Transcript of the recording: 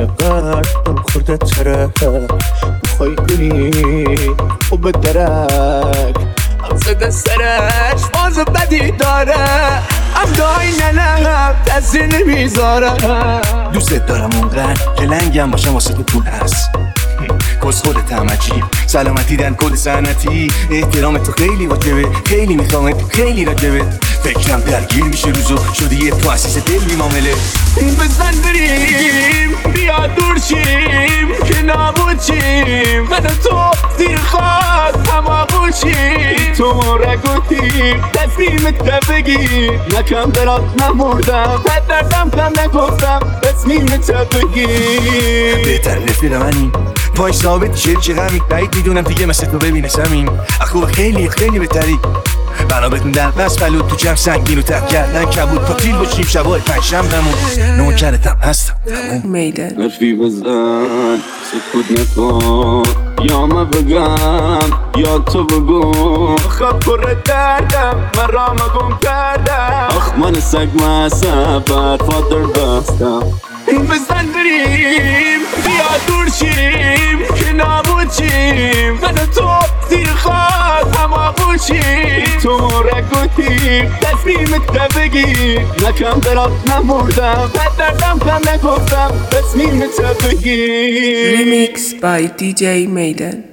قدم خورده طرف بخوای بری و به درک هم زده سرش باز بدی داره هم دایی ننم تاثیر نمیذاره دوست دارم اونقدر که لنگم باشم واسه تو پول هست کس خودت هم عجیب سلامتی دن کد سنتی احترام تو خیلی واجبه خیلی میخوام خیلی راجبه فکرم درگیر میشه روزو شده یه تو اسیس دل بیمامله بزن بریم بیا دور شیم که نابود شیم من و تو زیر خواست هماغون شیم تو ما رگوتیم تصمیمت بگیر نکم برات نمردم حد دردم کم نگفتم تصمیمت بگیر بهتر رفیق منی پای ثابت شد چه غمی بعید میدونم دیگه مثل تو ببینه سمیم اخوه خیلی خیلی بهتری بنا بتون در بس بلود تو جمع سنگین و تب کردن کبود پاکیل باشیم شبای پنجشنبهمون نوکرتم هستم میدن حرفی بزن سکوت نکن یا ما بگم یا تو بگو خب پر دردم من را مگم کردم آخ من سگ معصب برفات در بستم بزن بریم بیا دور شیم که نابود شیم من و تو زیر خواست هماغون شیم تو ما رگوتیم تصمیمت بگیر نکم برات نمردم حد دردم کم نگفتم تصمیمت بگیر Remix by DJ Maiden.